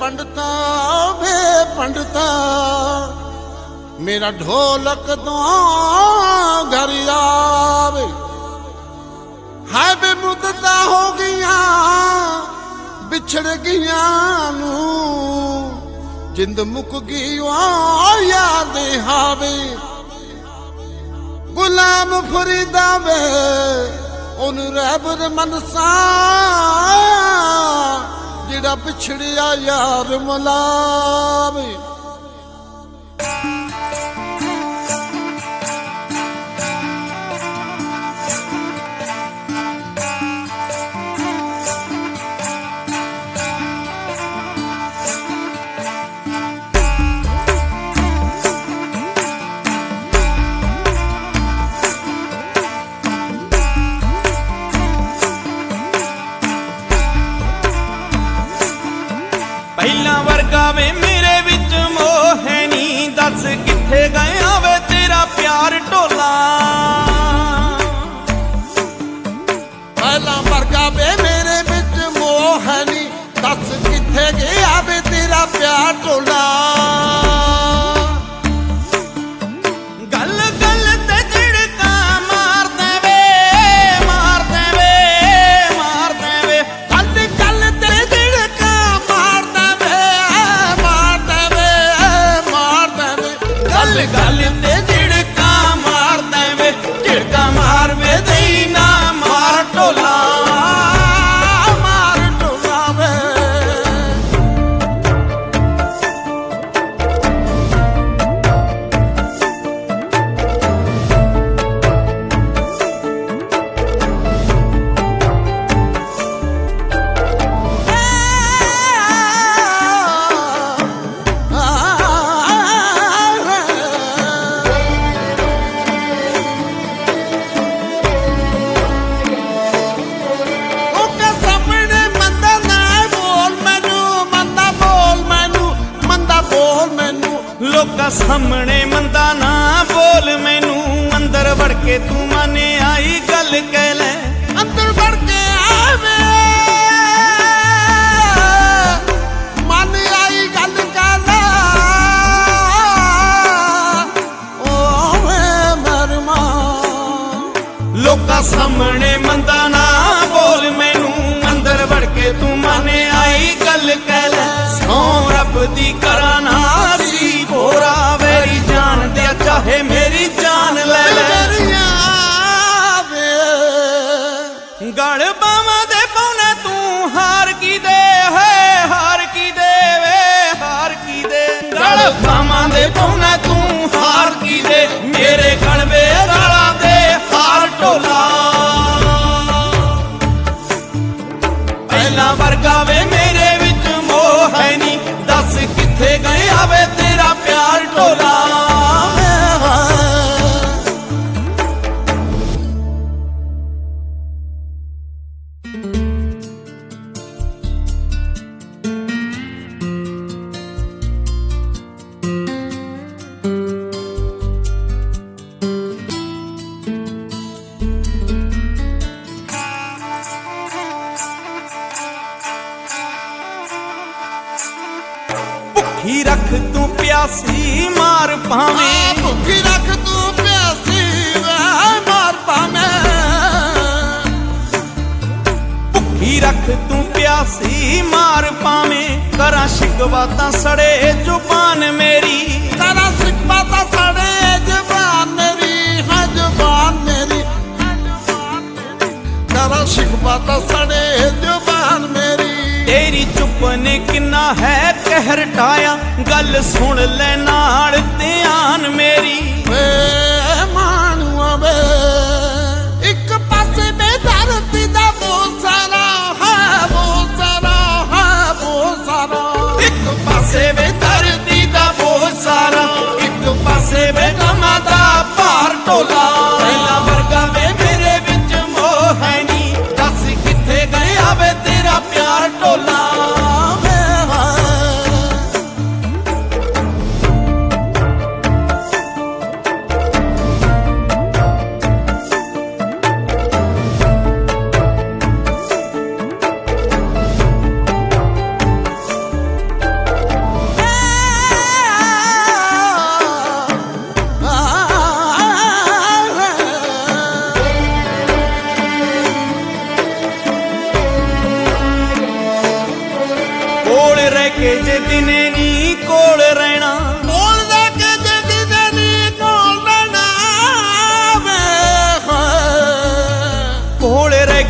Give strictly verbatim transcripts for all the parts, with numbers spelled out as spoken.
पंडिता वे पंडिता मेरा ढोलक तो घर आवे है बे मुद्दता हो गईया बिछड़ गईया नू जिंद मुक गई याद हावे गुलाम फरीदा वे ओन रहबर मनसा जिहड़ा पिछड़िया यार मलावे पहला वर्गा वे मेरे विच मोह है नी दस किथे गया वे तेरा प्यार ढोला पहला वर्गा वे मेरे विच मोह है नी दस किथे गया वे तेरा प्यार ढोला गल गल ते झिड़का मार देवे मार देवे मार देवे गल गल ते झिड़का मार देवे मार देवे मार देवे गल गल ते झिड़का मार देवे झिड़का मार वे दई ना मार ढोला मार ढोला वे लोका सामने मंदा ना बोल मैनू अंदर वड़ के तू माने आई गल कह ले अंदर वड़ के आवे मन आई गल कह ले ओ वे मरमा लोका सामने मंदा ना बोल मैनू अंदर वड़ के तू माने आई गल कह ले सौ रब दी कराना होरा मेरी जान दे चाहे मेरी जान ले ले गड़ बावा दे पौने तू हार की दे है हार की दे वे हार की दे गड़ बावा दे पौने तू हार की दे मेरे गड़बे गाला दे हार ढोला पहला वर्गा वे मेरे विच मोह है नी दस किथे गया वे तेरा प्यार ढोला भुखी रख तू प्यासी मार पावे भुखी रख तू प्यासी मार पावे भुखी रख तू प्यासी मार पावे करा शिकवा ता सड़े जुबान मेरी करा शिकवा ता सड़े जुबान मेरी हाँ जुबान मेरी करा शिकवा ता सड़े जुबान मेरी तेरी चुप ने किन्ना है कहर टाया गल सुन ले नाल ध्यान मेरी वे मानुआ वे एक पासे बेदर्दी दा बहुत सारा है बहुत सारा है बहुत सारा एक पासे बेदर्दी दा बहुत सारा एक पासे बेगमा दा पार ढोला पहला वर्गा वे मेरे विच मोह है नी दस किथे गया वे तेरा प्यार ढोला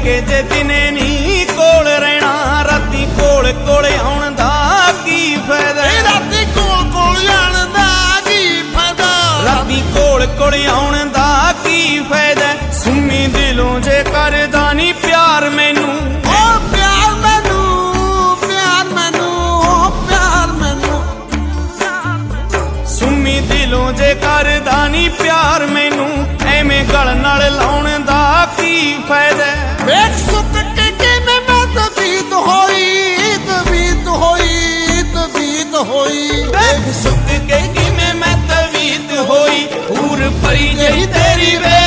ਕੇ ਜੇ ਦਿਨੇ ਨੀ ਕੋਲ ਰਹਿਣਾ, ਰਾਤੀ ਕੋਲ ਕੋਲ ਆਉਣ ਦਾ ਕੀ ਫਾਇਦਾ? ਰਾਤੀ ਕੋਲ ਕੋਲ ਆਉਣ ਦਾ ਕੀ ਫਾਇਦਾ? ਰਾਤੀ ਕੋਲ ਕੋਲ ਆਉਣ ਦਾ ਕੀ ਫਾਇਦਾ? ਸੁਮੀ ਦਿਲੋਂ ਜੇ ਕਰਦਾ ਨੀ ਪਿਆਰ ਮੈਨੂੰ, ਓ ਪਿਆਰ ਮੈਨੂੰ, ਪਿਆਰ ਮੈਨੂੰ, ਓ ਪਿਆਰ ਮੈਨੂੰ। ਸੁਮੀ ਦਿਲੋਂ ਜੇ ਕਰਦਾ ਨੀ ਪਿਆਰ ਮੈਨੂੰ, ਐਵੇਂ ਗਲ ਨਾਲ ਲਾਉਣ ਦਾ ਕੀ ਫਾਇਦਾ? ਵੇਖ ਸੁੱਕ ਕੇ ਕਿਵੇਂ ਮੈਂ ਤਬੀਤ ਹੋਈ, ਤਬੀਤ ਹੋਈ, ਤਬੀਤ ਹੋਈ। ਵੇਖ ਸੁੱਕ ਕੇ ਕਿਵੇਂ ਮੈਂ ਤਬੀਤ ਹੋਈ, ਹੂਰ ਪਰੀ ਜਿਹੀ ਤੇਰੀ ਵੇ